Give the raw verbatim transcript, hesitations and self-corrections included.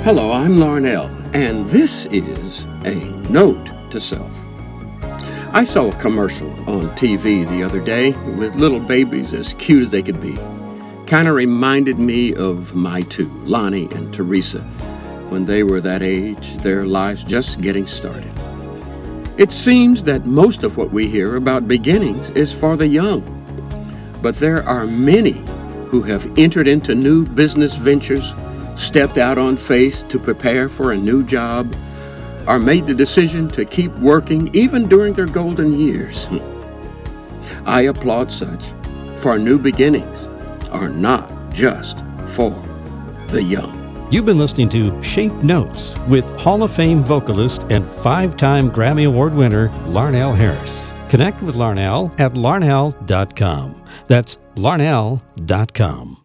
Hello, I'm Larnell, and this is a note to self. I saw a commercial on T V the other day with little babies as cute as they could be. Kind of reminded me of my two, Lonnie and Teresa, when they were that age, their lives just getting started. It seems that most of what we hear about beginnings is for the young, but there are many who have entered into new business ventures, stepped out on faith to prepare for a new job, or made the decision to keep working even during their golden years. I applaud such, for new beginnings are not just for the young. You've been listening to Shape Notes with Hall of Fame vocalist and five-time Grammy Award winner Larnell Harris. Connect with Larnell at larnell dot com. That's larnell dot com.